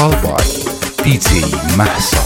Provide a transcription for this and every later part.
Vokal by DJ Mahsa.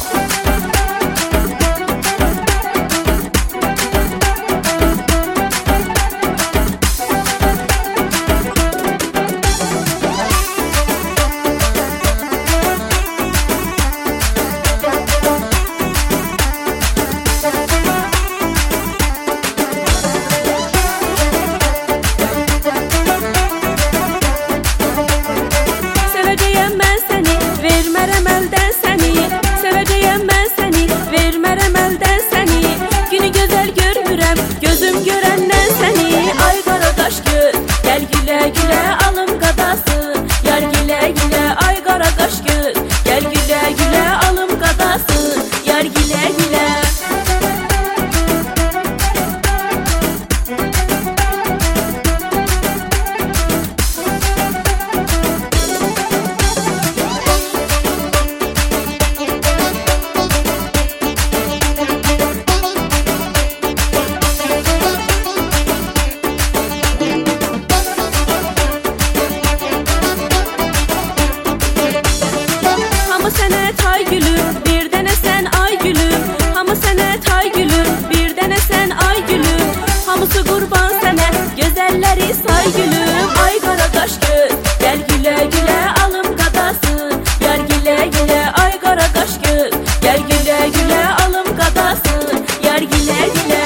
Hamısı qurban sənə, gözəlləri say gülüm. Ay qara qaş göz, gəl gülə gülə alım qadasın. Yar gülə gülə, ay qara qaş göz, gəl gülə gülə alım qadasın. Yar gülə gülə.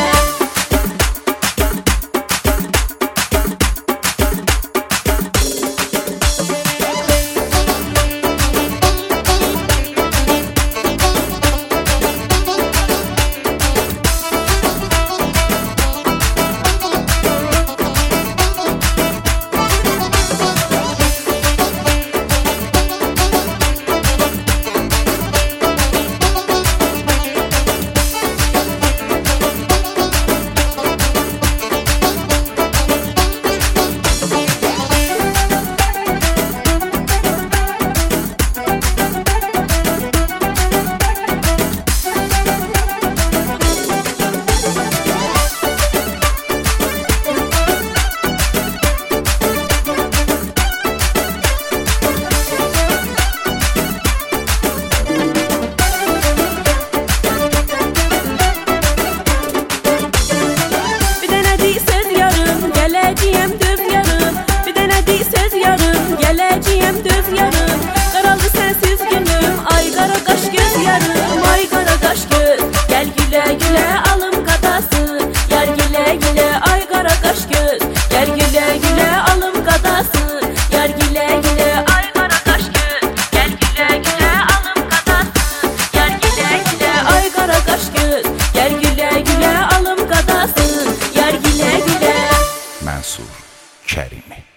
Gələcəyəm döv yarım, qaraldı sənsiz günüm. Ay qara qaş göz yarım, ay qara qaş göz, gəl gülə gülə alım qadasın. Yar gülə gülə, ay qara qaş göz, gəl gülə gülə alım qadasın. Yar gülə gülə, ay qara qaş göz, gəl gülə gülə alım qadasın. Yar gülə gülə, ay qara qaş göz, gəl gülə gülə alım qadasın. Yar gülə gülə. Mansur Kərimi.